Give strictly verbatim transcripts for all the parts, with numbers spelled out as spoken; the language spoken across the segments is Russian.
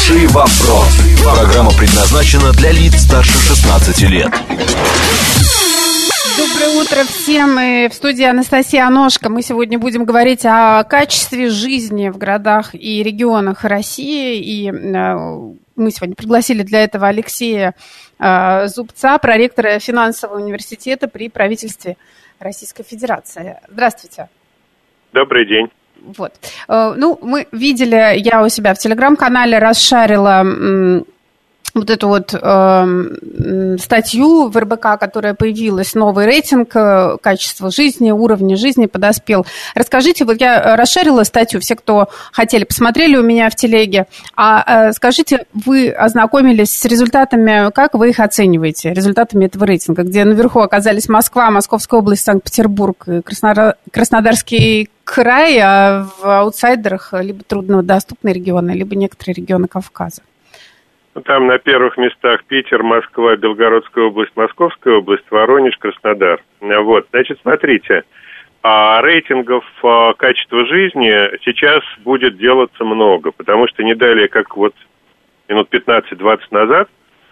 Хороший вопрос. Программа предназначена для лиц старше шестнадцати лет. Доброе утро всем. И в студии Анастасия Аношка. Мы сегодня будем говорить о качестве жизни в городах и регионах России. И мы сегодня пригласили для этого Алексея Зубца, проректора финансового университета при правительстве Российской Федерации. Здравствуйте. Добрый день. Вот. Ну, мы видели, я у себя в телеграм-канале расшарила м, вот эту вот э, статью в эр бэ ка, которая появилась, новый рейтинг э, качества жизни, уровня жизни подоспел. Расскажите, вот я расшарила статью, все, кто хотели, посмотрели у меня в телеге, а э, скажите, вы ознакомились с результатами, как вы их оцениваете, результатами этого рейтинга, где наверху оказались Москва, Московская область, Санкт-Петербург, Краснодар... Краснодарский край, а в аутсайдерах либо труднодоступные регионы, либо некоторые регионы Кавказа? Там на первых местах Питер, Москва, Белгородская область, Московская область, Воронеж, Краснодар. Вот, значит, смотрите, рейтингов качества жизни сейчас будет делаться много, потому что не далее, как вот минут пятнадцать-двадцать назад,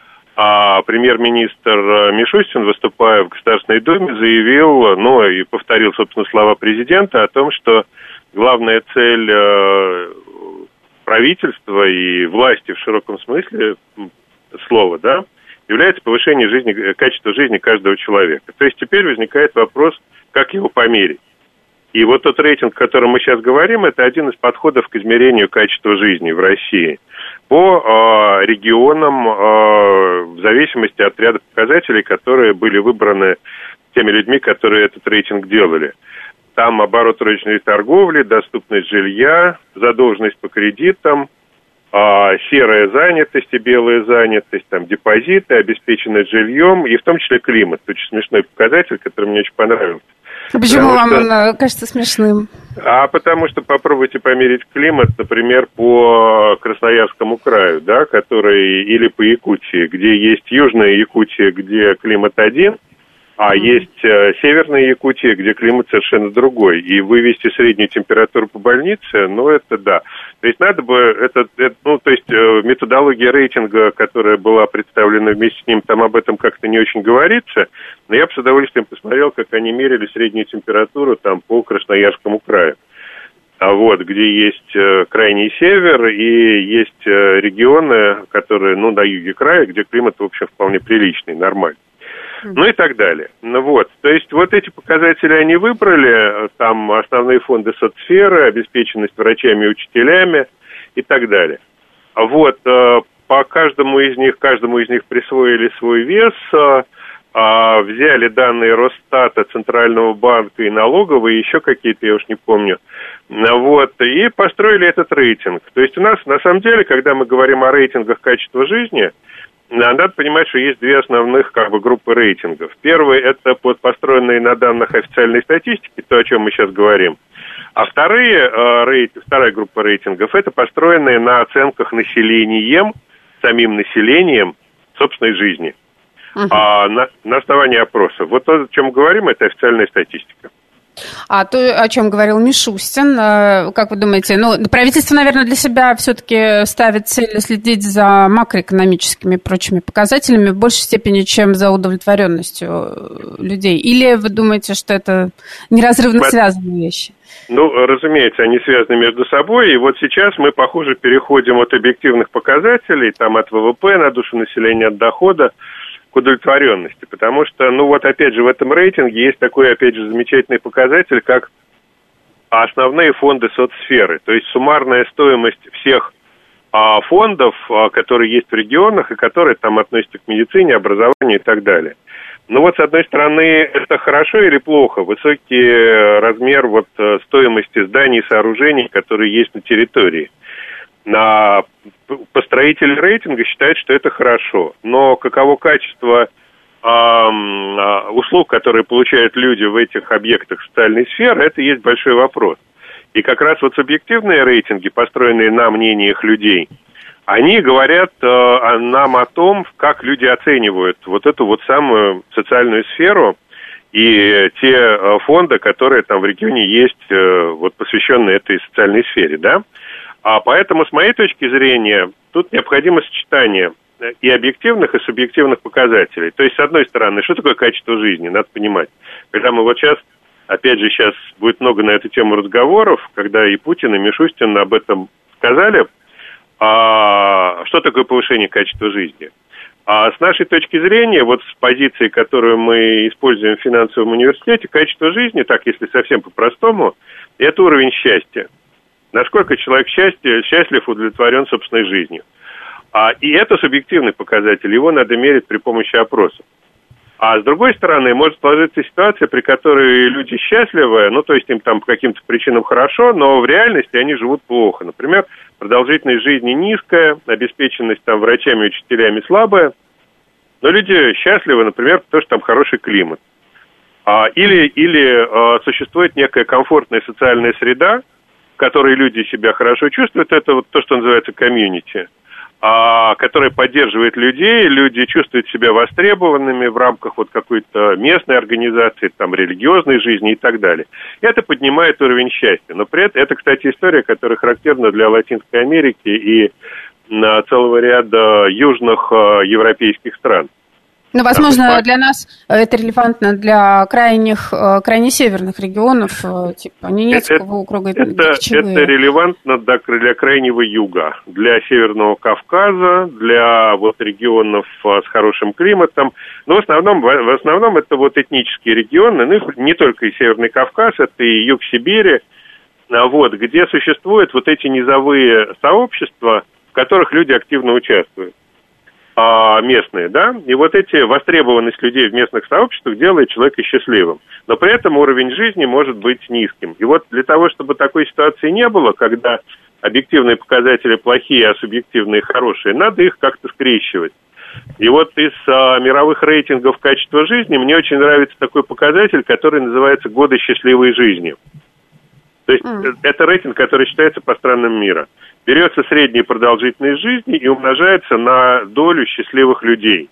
а премьер-министр Мишустин, выступая в Государственной Думе, заявил, ну и повторил, собственно, слова президента о том, что главная цель э, правительства и власти в широком смысле слова, да, является повышение жизни, качества жизни каждого человека. То есть теперь возникает вопрос, как его померить. И вот тот рейтинг, о котором мы сейчас говорим, это один из подходов к измерению качества жизни в России по э, регионам э, в зависимости от ряда показателей, которые были выбраны теми людьми, которые этот рейтинг делали. Там оборот розничной торговли, доступность жилья, задолженность по кредитам, э, серая занятость и белая занятость, там депозиты, обеспеченность жильем и в том числе климат. Очень смешной показатель, который мне очень понравился. Почему потому вам что... он кажется смешным? А потому что попробуйте померить климат, например, по Красноярскому краю, да, который, или по Якутии, где есть Южная Якутия, где климат один, а mm-hmm. есть э, Северная Якутия, где климат совершенно другой. И вывести среднюю температуру по больнице, ну, это да. То есть надо бы, это, это, ну, то есть э, методология рейтинга, которая была представлена вместе с ним, там об этом как-то не очень говорится, но я бы с удовольствием посмотрел, как они мерили среднюю температуру там по Красноярскому краю. А вот, где есть э, крайний север и есть э, регионы, которые, ну, на юге края, где климат, в общем, вполне приличный, нормальный. Ну и так далее. Ну вот, то есть вот эти показатели они выбрали, там основные фонды соцсферы, обеспеченность врачами и учителями и так далее. Вот, по каждому из них, каждому из них присвоили свой вес, взяли данные Росстата, Центрального банка и налоговой, еще какие-то, я уж не помню, вот, и построили этот рейтинг. То есть у нас, на самом деле, когда мы говорим о рейтингах качества жизни, надо понимать, что есть две основных как бы группы рейтингов. Первый – это построенные на данных официальной статистики, то, о чем мы сейчас говорим. А вторые, э, рейт, вторая группа рейтингов – это построенные на оценках населением, самим населением собственной жизни. Uh-huh. А на, на основании опроса. Вот то, о чем мы говорим, это официальная статистика. А то, о чем говорил Мишустин, как вы думаете, ну, правительство, наверное, для себя все-таки ставит цель следить за макроэкономическими и прочими показателями в большей степени, чем за удовлетворенностью людей? Или вы думаете, что это неразрывно связанные вещи? Ну, разумеется, они связаны между собой, и вот сейчас мы, похоже, переходим от объективных показателей, там, от вэ вэ пэ на душу населения, от дохода, к удовлетворенности, потому что, ну вот опять же в этом рейтинге есть такой, опять же, замечательный показатель, как основные фонды соцсферы, то есть суммарная стоимость всех а, фондов, а, которые есть в регионах и которые там относятся к медицине, образованию и так далее. Ну вот, с одной стороны, это хорошо или плохо? Высокий размер вот стоимости зданий и сооружений, которые есть на территории. На построитель рейтинга считает, что это хорошо. Но каково качество э, услуг, которые получают люди в этих объектах социальной сферы, это есть большой вопрос. И как раз вот субъективные рейтинги, построенные на мнениях людей, они говорят э, нам о том, как люди оценивают вот эту вот самую социальную сферу и те э, фонды, которые там в регионе есть, э, вот посвященные этой социальной сфере, да. А поэтому, с моей точки зрения, тут необходимо сочетание и объективных, и субъективных показателей. То есть, с одной стороны, что такое качество жизни, надо понимать. Когда мы вот сейчас, опять же, сейчас будет много на эту тему разговоров, когда и Путин, и Мишустин об этом сказали, а что такое повышение качества жизни. А с нашей точки зрения, вот с позиции, которую мы используем в финансовом университете, качество жизни, так если совсем по-простому, это уровень счастья. Насколько человек счастья, счастлив, удовлетворен собственной жизнью. А, и это субъективный показатель, его надо мерить при помощи опросов. А с другой стороны, может сложиться ситуация, при которой люди счастливы, ну, то есть им там по каким-то причинам хорошо, но в реальности они живут плохо. Например, продолжительность жизни низкая, обеспеченность там врачами и учителями слабая, но люди счастливы, например, потому что там хороший климат. А, или или а, существует некая комфортная социальная среда, в которой люди себя хорошо чувствуют, это вот то, что называется комьюнити, а, которая поддерживает людей, люди чувствуют себя востребованными в рамках вот какой-то местной организации, там, религиозной жизни и так далее. Это поднимает уровень счастья. Но при этом, это, кстати, история, которая характерна для Латинской Америки и на целого ряда южных э, европейских стран. Ну, возможно, для нас это релевантно для крайних, крайне северных регионов, типа Ненецкого округа. Это, это релевантно для крайнего юга, для Северного Кавказа, для вот регионов с хорошим климатом. Но в основном, в основном это вот этнические регионы, ну, не только и Северный Кавказ, это и юг Сибири, вот, где существуют вот эти низовые сообщества, в которых люди активно участвуют. Местные, да, и вот эти востребованность людей в местных сообществах делает человека счастливым, но при этом уровень жизни может быть низким. И вот для того, чтобы такой ситуации не было, когда объективные показатели плохие, а субъективные хорошие, надо их как-то скрещивать. И вот из а, мировых рейтингов качества жизни мне очень нравится такой показатель, который называется «Годы счастливой жизни». То есть mm. это рейтинг, который считается по странам мира. Берется средняя продолжительность жизни и умножается на долю счастливых людей.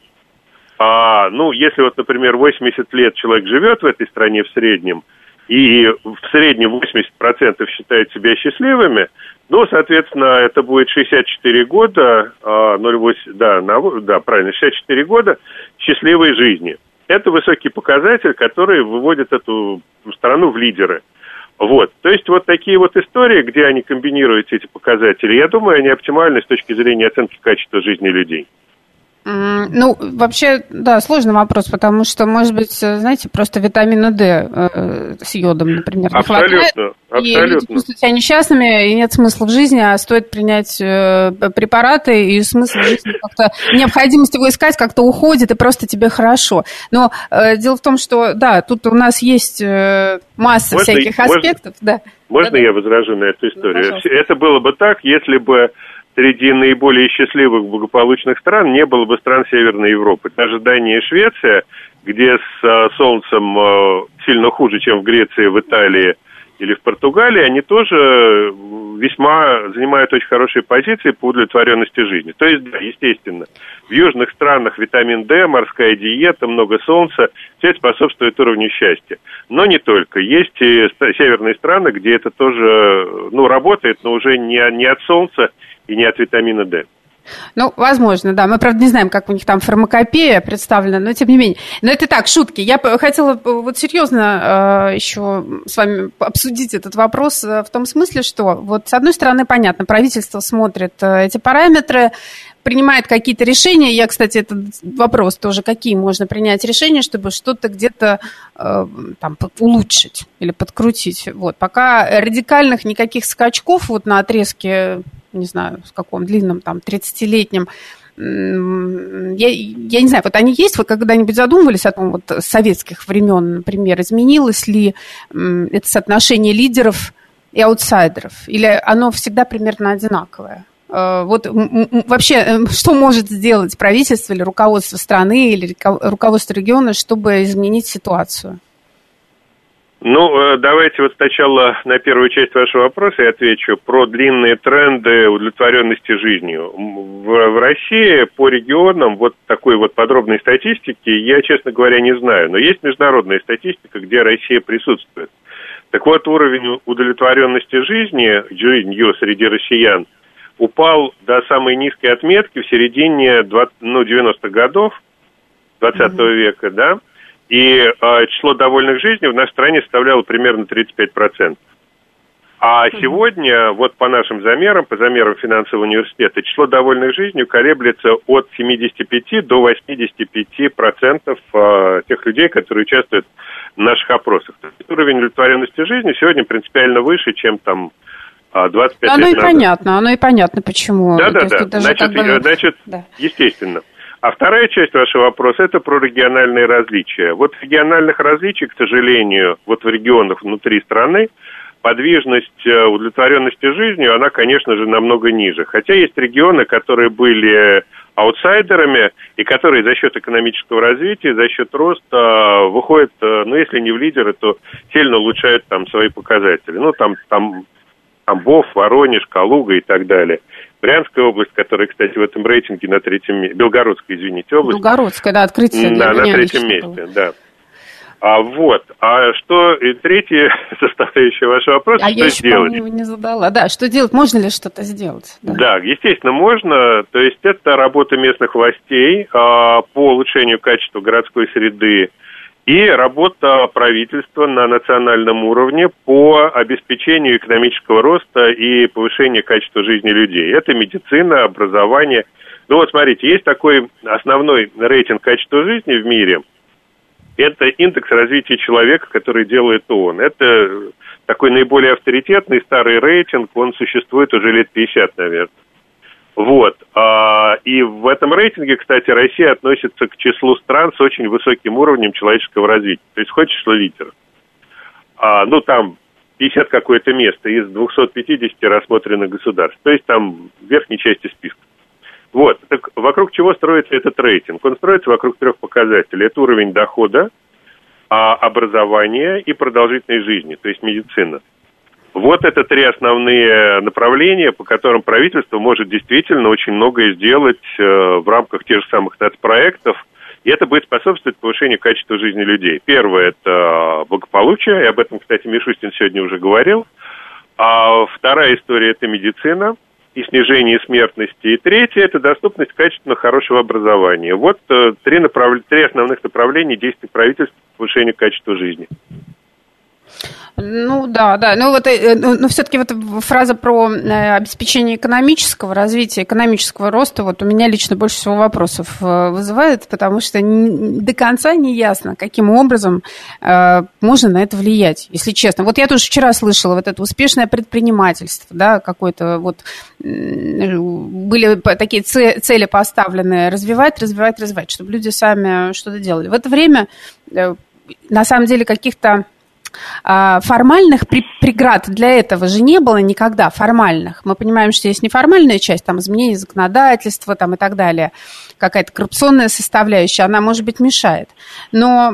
А, ну, если вот, например, восемьдесят лет человек живет в этой стране в среднем, и в среднем восемьдесят процентов считают себя счастливыми, ну, соответственно, это будет шестьдесят четыре года, ноль восемь, да, на, да, правильно, шестьдесят четыре года счастливой жизни. Это высокий показатель, который выводит эту страну в лидеры. Вот, то есть вот такие вот истории, где они комбинируют эти показатели, я думаю, они оптимальны с точки зрения оценки качества жизни людей. Mm, ну, вообще, да, сложный вопрос, потому что, может быть, знаете, просто витамина D э, с йодом, например, не абсолютно, хватает, абсолютно. И люди чувствуют себя несчастными, и нет смысла в жизни, а стоит принять э, препараты, и смысл в жизни как-то, необходимость его искать как-то уходит, и просто тебе хорошо. Но э, дело в том, что, да, тут у нас есть э, масса можно, всяких аспектов. Можно, да. можно да, я возражу на эту историю? Ну, это было бы так, если бы среди наиболее счастливых, благополучных стран не было бы стран Северной Европы. Даже Дания и Швеция, где с а, солнцем а, сильно хуже, чем в Греции, в Италии или в Португалии, они тоже весьма занимают очень хорошие позиции по удовлетворенности жизни. То есть, да, естественно, в южных странах витамин D, морская диета, много солнца, все это способствует уровню счастья. Но не только. Есть и северные страны, где это тоже, ну, работает, но уже не, не от солнца и не от витамина D. Ну, возможно, да. Мы, правда, не знаем, как у них там фармакопея представлена, но тем не менее. Но это так, шутки. Я хотела вот серьезно э, еще с вами обсудить этот вопрос в том смысле, что вот с одной стороны, понятно, правительство смотрит э, эти параметры, принимает какие-то решения. Я, кстати, этот вопрос тоже, какие можно принять решения, чтобы что-то где-то э, там улучшить или подкрутить. Вот. Пока радикальных никаких скачков вот на отрезке, не знаю, с каком длинном, там, тридцатилетнем, я, я не знаю, вот они есть, вы когда-нибудь задумывались о том, вот с советских времен, например, изменилось ли это соотношение лидеров и аутсайдеров, или оно всегда примерно одинаковое? Вот вообще, что может сделать правительство или руководство страны, или руководство региона, чтобы изменить ситуацию? Ну, давайте вот сначала на первую часть вашего вопроса я отвечу про длинные тренды удовлетворенности жизнью. В, в России по регионам вот такой вот подробной статистики я, честно говоря, не знаю. Но есть международная статистика, где Россия присутствует. Так вот, уровень удовлетворенности жизни, жизнью среди россиян, упал до самой низкой отметки в середине двадцатых, ну, девяностых годов двадцатого mm-hmm. века, да, и э, число довольных жизнью в нашей стране составляло примерно тридцать пять процентов. А mm-hmm. сегодня, вот по нашим замерам, по замерам финансового университета, число довольных жизнью колеблется от семидесяти пяти до восьмидесяти пяти процентов э, тех людей, которые участвуют в наших опросах. То есть уровень удовлетворенности жизнью сегодня принципиально выше, чем там двадцать пять оно лет и назад. понятно, оно и понятно, почему. Да-да-да, значит, как бы... значит да. естественно. А вторая часть вашего вопроса – это про региональные различия. Вот региональных различий, к сожалению, вот в регионах внутри страны, подвижность удовлетворенности жизнью, она, конечно же, намного ниже. Хотя есть регионы, которые были аутсайдерами, и которые за счет экономического развития, за счет роста выходят, ну, если не в лидеры, то сильно улучшают там свои показатели. Ну, там, там Тамбов, Воронеж, Калуга и так далее. Брянская область, которая, кстати, в этом рейтинге на третьем месте, Белгородская, извините, область. Белгородская, да, открытие. Да, на третьем месте, было. Да. А вот, а что, и третья составляющая вашего вопроса, а что я еще, сделать? по-моему, не задала. Да, что делать, можно ли что-то сделать? Да, да, естественно, можно. То есть это работа местных властей а, по улучшению качества городской среды и работа правительства на национальном уровне по обеспечению экономического роста и повышению качества жизни людей. Это медицина, образование. Ну вот смотрите, есть такой основной рейтинг качества жизни в мире. Это индекс развития человека, который делает ООН. Это такой наиболее авторитетный старый рейтинг, он существует уже лет пятьдесят, наверное. Вот. И в этом рейтинге, кстати, Россия относится к числу стран с очень высоким уровнем человеческого развития. То есть входит в число лидеров. Ну, там пятьдесят какое-то место из двухсот пятидесяти рассмотренных государств. То есть там в верхней части списка. Вот. Так вокруг чего строится этот рейтинг? Он строится вокруг трех показателей. Это уровень дохода, образования и продолжительной жизни, то есть медицина. Вот это три основные направления, по которым правительство может действительно очень многое сделать э, в рамках тех же самых нацпроектов, и это будет способствовать повышению качества жизни людей. Первое – это благополучие, и об этом, кстати, Мишустин сегодня уже говорил. А вторая история – это медицина и снижение смертности. И третье – это доступность качественного хорошего образования. Вот э, три, направ... три основных направления действий правительства по повышению качества жизни. Ну да, да, ну вот, но, но все-таки вот фраза про обеспечение экономического развития, экономического роста, вот у меня лично больше всего вопросов вызывает, потому что не, до конца не ясно, каким образом э, можно на это влиять, если честно. Вот я тоже вчера слышала вот это успешное предпринимательство, да, какое-то вот были такие цели поставлены развивать, развивать, развивать, чтобы люди сами что-то делали. В это время э, на самом деле каких-то формальных преград для этого же не было никогда, формальных. Мы понимаем, что есть неформальная часть, там, изменение законодательства там, и так далее, какая-то коррупционная составляющая, она, может быть, мешает. Но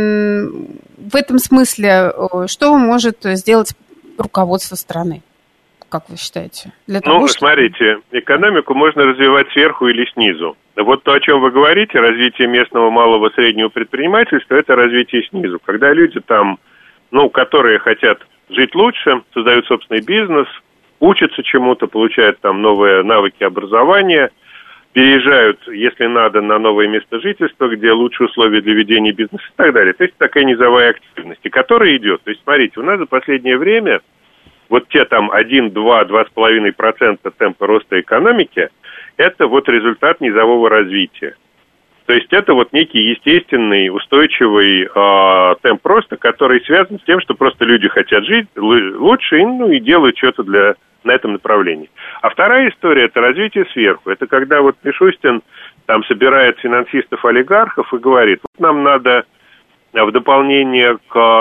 м- в этом смысле что может сделать руководство страны, как вы считаете? Для того, ну, чтобы... смотрите, экономику можно развивать сверху или снизу. Вот то, о чем вы говорите, развитие местного, малого, среднего предпринимательства, это развитие снизу. Когда люди там ну, которые хотят жить лучше, создают собственный бизнес, учатся чему-то, получают там новые навыки образования, переезжают, если надо, на новое место жительства, где лучшие условия для ведения бизнеса и так далее. То есть такая низовая активность, которая идет. То есть, смотрите, у нас за последнее время вот те там один, два, два с половиной процента темпа роста экономики, это вот результат низового развития. То есть это вот некий естественный, устойчивый э, темп роста, который связан с тем, что просто люди хотят жить лучше, и, ну, и делают что-то для, на этом направлении. А вторая история – это развитие сверху. Это когда вот Мишустин там собирает финансистов-олигархов и говорит, вот нам надо в дополнение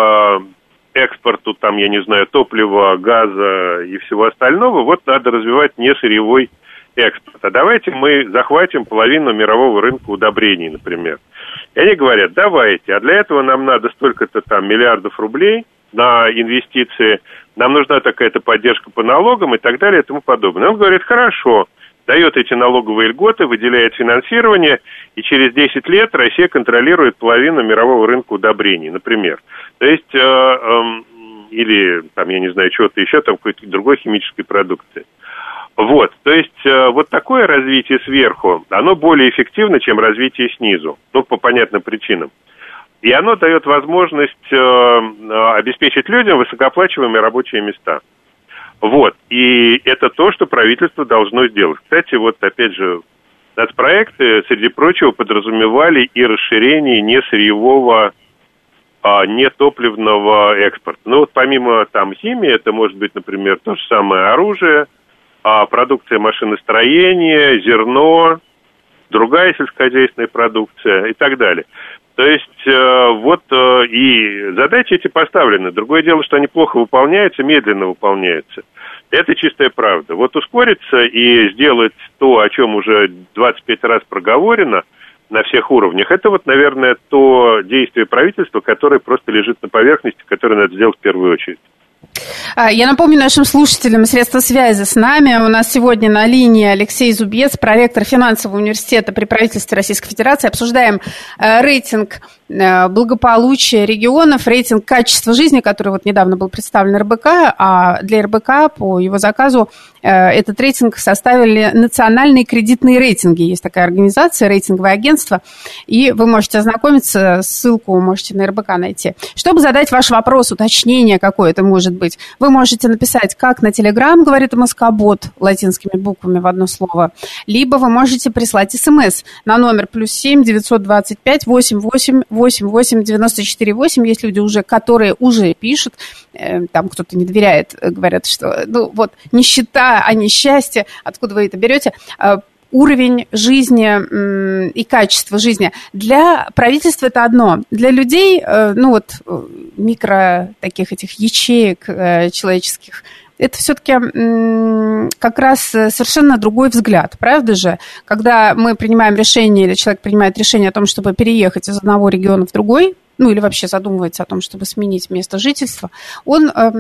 к экспорту, там, я не знаю, топлива, газа и всего остального, вот надо развивать несырьевой экспорт. А давайте мы захватим половину мирового рынка удобрений, например. И они говорят, давайте, а для этого нам надо столько-то там миллиардов рублей на инвестиции, нам нужна такая-то поддержка по налогам и так далее и тому подобное. И он говорит, хорошо, дает эти налоговые льготы, выделяет финансирование, и через десять лет Россия контролирует половину мирового рынка удобрений, например. То есть, э, э, или, там, я не знаю, чего-то еще, там, какой-то другой химической продукции. Вот, то есть вот такое развитие сверху, оно более эффективно, чем развитие снизу, ну, по понятным причинам. И оно дает возможность обеспечить людям высокооплачиваемые рабочие места. Вот, и это то, что правительство должно сделать. Кстати, вот опять же, нацпроекты, среди прочего, подразумевали и расширение несырьевого, а, нетопливного экспорта. Ну вот помимо там химии, это может быть, например, то же самое оружие, а, продукция машиностроения, зерно, другая сельскохозяйственная продукция и так далее. То есть э, вот э, и задачи эти поставлены. Другое дело, что они плохо выполняются, медленно выполняются. Это чистая правда. Вот ускориться и сделать то, о чем уже двадцать пять раз проговорено на всех уровнях, это вот, наверное, то действие правительства, которое просто лежит на поверхности, которое надо сделать в первую очередь. Я напомню нашим слушателям средства связи с нами. У нас сегодня на линии Алексей Зубец, проректор финансового университета при правительстве Российской Федерации. Обсуждаем рейтинг благополучия регионов, рейтинг качества жизни, который вот недавно был представлен эр бэ ка, а для эр бэ ка по его заказу этот рейтинг составили национальные кредитные рейтинги. Есть такая организация, рейтинговое агентство, и вы можете ознакомиться, ссылку можете на эр бэ ка найти. Чтобы задать ваш вопрос, уточнение какое-то может быть, вы можете написать как на Telegram, говорит МСК-бот, латинскими буквами в одно слово, либо вы можете прислать смс на номер плюс семь девятьсот двадцать пять восемьдесят восемь восемьдесят восемь девяносто четыре восемь. Есть люди уже, которые уже пишут, э, там кто-то не доверяет, говорят, что ну вот нищета, а не счастье, откуда вы это берете? Э, уровень жизни м, и качество жизни. Для правительства это одно. Для людей, э, ну вот микро таких этих ячеек э, человеческих, это все-таки м, как раз совершенно другой взгляд, правда же? Когда мы принимаем решение, или человек принимает решение о том, чтобы переехать из одного региона в другой, ну или вообще задумывается о том, чтобы сменить место жительства, он, э,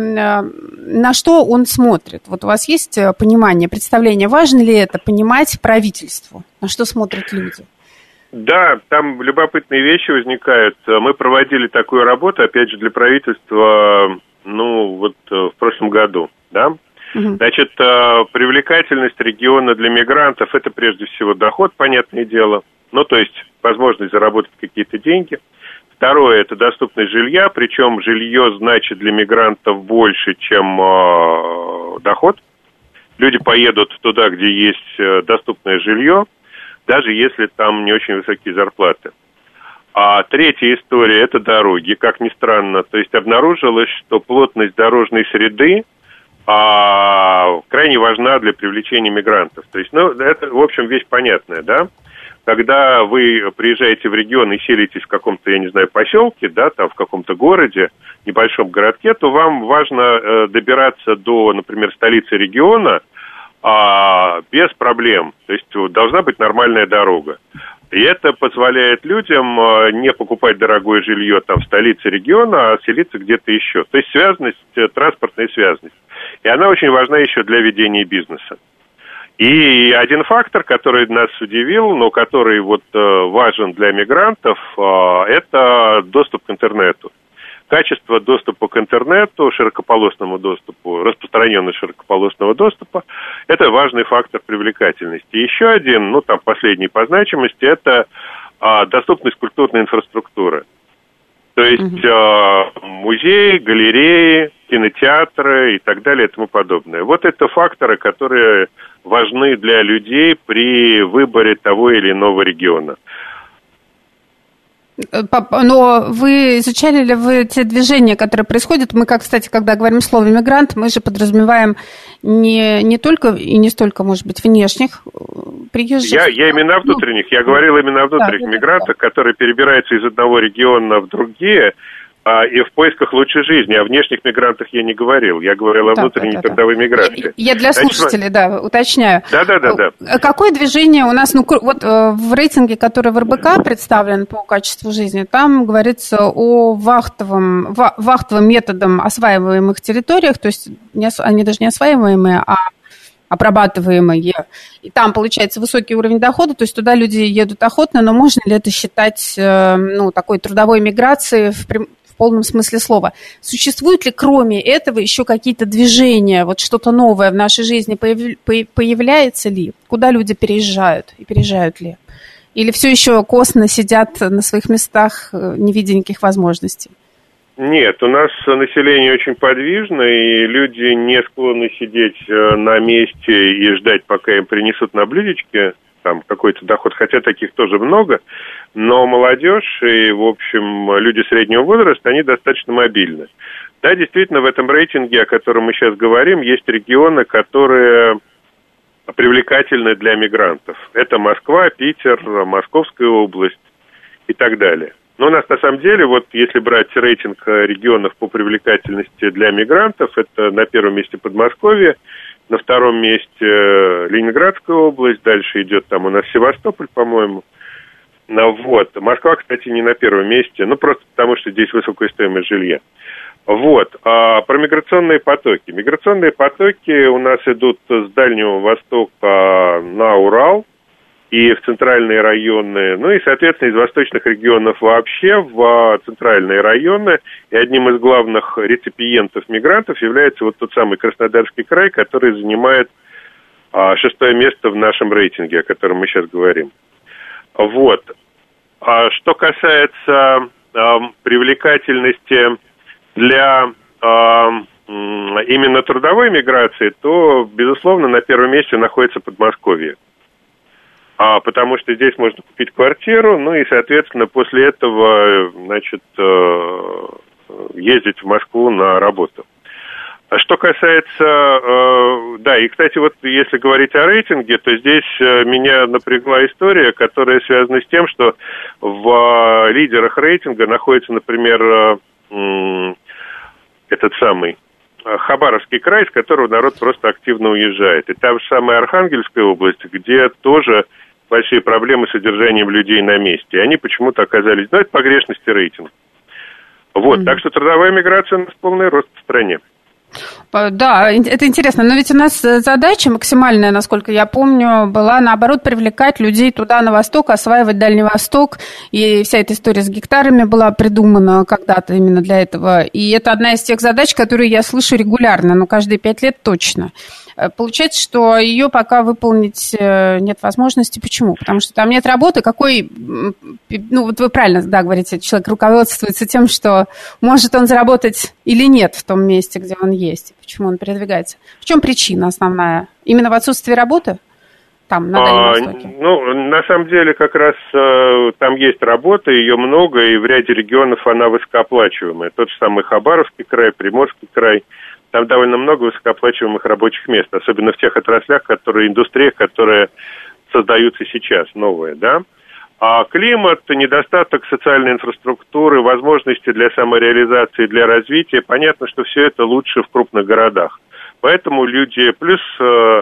на что он смотрит? Вот у вас есть понимание, представление, важно ли это понимать правительству? На что смотрят люди? Да, там любопытные вещи возникают. Мы проводили такую работу, опять же, для правительства, ну, вот в прошлом году, да. Угу. Значит, привлекательность региона для мигрантов – это прежде всего доход, понятное дело, ну, то есть возможность заработать какие-то деньги. Второе – это доступность жилья, причем жилье значит для мигрантов больше, чем э, доход. Люди поедут туда, где есть доступное жилье, даже если там не очень высокие зарплаты. А третья история – это дороги, как ни странно. То есть обнаружилось, что плотность дорожной среды а, крайне важна для привлечения мигрантов. То есть, ну, это, в общем, вещь понятная, да? Когда вы приезжаете в регион и селитесь в каком-то, я не знаю, поселке, да, там в каком-то городе, небольшом городке, то вам важно э, добираться до, например, столицы региона а, без проблем. То есть должна быть нормальная дорога. И это позволяет людям а, не покупать дорогое жилье там в столице региона, а селиться где-то еще. То есть связанность, транспортная связанность. И она очень важна еще для ведения бизнеса. И один фактор, который нас удивил, но который вот важен для мигрантов, это доступ к интернету. Качество доступа к интернету, широкополосному доступу, распространенность широкополосного доступа – это важный фактор привлекательности. И еще один, ну там последний по значимости, это доступность культурной инфраструктуры. То есть mm-hmm. музеи, галереи, кинотеатры и так далее и тому подобное. Вот это факторы, которые важны для людей при выборе того или иного региона. Но вы изучали ли вы те движения, которые происходят? Мы, как, кстати, когда говорим слово «мигрант», мы же подразумеваем не, не только и не столько, может быть, внешних приезжих. Я, я именно о внутренних. Я говорил именно о внутренних да, мигрантах, да. которые перебираются из одного региона в другие, а, и в поисках лучшей жизни. О внешних мигрантах я не говорил. Я говорил о да, внутренней да, да, трудовой да. миграции. Я для слушателей, Значит, да, уточняю. Да-да-да. Какое движение у нас, ну, вот в рейтинге, который в эр бэ ка представлен по качеству жизни, там говорится о вахтовом, вахтовом методом осваиваемых территориях, то есть не, они даже не осваиваемые, а обрабатываемые. И там получается высокий уровень дохода, то есть туда люди едут охотно, но можно ли это считать ну, такой трудовой миграцией в прямом полном смысле слова. Существуют ли кроме этого еще какие-то движения, вот что-то новое в нашей жизни появляется ли? Куда люди переезжают и переезжают ли? Или все еще косно сидят на своих местах, не видя никаких возможностей? Нет, у нас население очень подвижно, и люди не склонны сидеть на месте и ждать, пока им принесут на блюдечке там какой-то доход, хотя таких тоже много, но молодежь и, в общем, люди среднего возраста, они достаточно мобильны. Да, действительно, в этом рейтинге, о котором мы сейчас говорим, есть регионы, которые привлекательны для мигрантов. Это Москва, Питер, Московская область и так далее. Но у нас, на самом деле, вот если брать рейтинг регионов по привлекательности для мигрантов, это на первом месте Подмосковье, на втором месте Ленинградская область, дальше идет там у нас Севастополь, по-моему. Ну, вот. Москва, кстати, не на первом месте, ну, просто потому, что здесь высокая стоимость жилья. Вот. А про миграционные потоки. Миграционные потоки у нас идут с Дальнего Востока на Урал и в центральные районы, ну и, соответственно, из восточных регионов вообще в центральные районы. И одним из главных реципиентов мигрантов является вот тот самый Краснодарский край, который занимает а, шестое место в нашем рейтинге, о котором мы сейчас говорим. Вот. А что касается а, привлекательности для а, именно трудовой миграции, то, безусловно, на первом месте находится Подмосковье. А, потому что здесь можно купить квартиру, ну и, соответственно, после этого, значит, ездить в Москву на работу. А что касается, да, и, кстати, вот если говорить о рейтинге, то здесь меня напрягла история, которая связана с тем, что в лидерах рейтинга находится, например, этот самый Хабаровский край, из которого народ просто активно уезжает. И там же самая Архангельская область, где тоже большие проблемы с содержанием людей на месте. И они почему-то оказались, ну, это погрешности рейтинга. Вот, mm-hmm. Так что трудовая миграция у нас полный рост в стране. Да, это интересно. Но ведь у нас задача максимальная, насколько я помню, была, наоборот, привлекать людей туда, на восток, осваивать Дальний Восток. И вся эта история с гектарами была придумана когда-то именно для этого. И это одна из тех задач, которые я слышу регулярно, но каждые пять лет точно. Получается, что ее пока выполнить нет возможности. Почему? Потому что там нет работы. Какой, ну вот вы правильно, да, говорите, человек руководствуется тем, что может он заработать или нет в том месте, где он есть. Почему он передвигается? В чем причина основная? Именно в отсутствии работы? Там, на Дальнем Востоке? А, ну, на самом деле, как раз э, там есть работа, ее много, и в ряде регионов она высокооплачиваемая. Тот же самый Хабаровский край, Приморский край. Там довольно много высокооплачиваемых рабочих мест, особенно в тех отраслях, которые, индустриях, которые создаются сейчас, новые, да. А климат, недостаток социальной инфраструктуры, возможности для самореализации, для развития, понятно, что все это лучше в крупных городах. Поэтому люди, плюс э,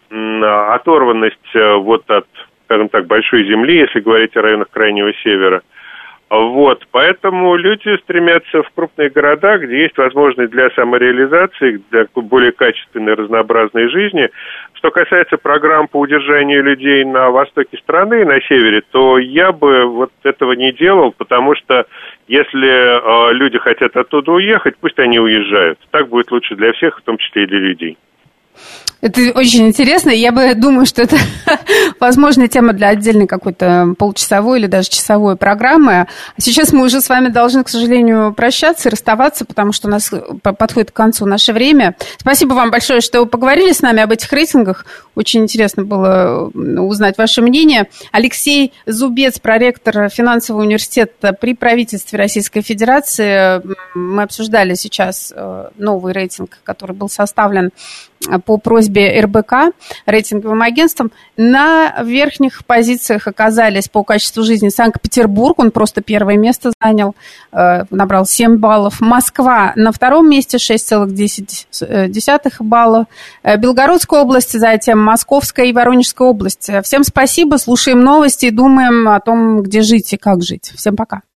оторванность э, вот от, скажем так, большой земли, если говорить о районах Крайнего Севера. Вот, поэтому люди стремятся в крупные города, где есть возможность для самореализации, для более качественной, разнообразной жизни. Что касается программ по удержанию людей на востоке страны, на севере, то я бы вот этого не делал, потому что если э, люди хотят оттуда уехать, пусть они уезжают. Так будет лучше для всех, в том числе и для людей. Это очень интересно. Я бы думаю, что это возможная тема для отдельной какой-то получасовой или даже часовой программы. Сейчас мы уже с вами должны, к сожалению, прощаться и расставаться, потому что у нас подходит к концу наше время. Спасибо вам большое, что вы поговорили с нами об этих рейтингах. Очень интересно было узнать ваше мнение. Алексей Зубец, проректор финансового университета при правительстве Российской Федерации. Мы обсуждали сейчас новый рейтинг, который был составлен по просьбе эр бэ ка, рейтинговым агентством. На верхних позициях оказались по качеству жизни Санкт-Петербург, он просто первое место занял, набрал семь баллов. Москва на втором месте, шесть целых десять десятых баллов. Белгородская область, затем Московская и Воронежская область. Всем спасибо, слушаем новости и думаем о том, где жить и как жить. Всем пока.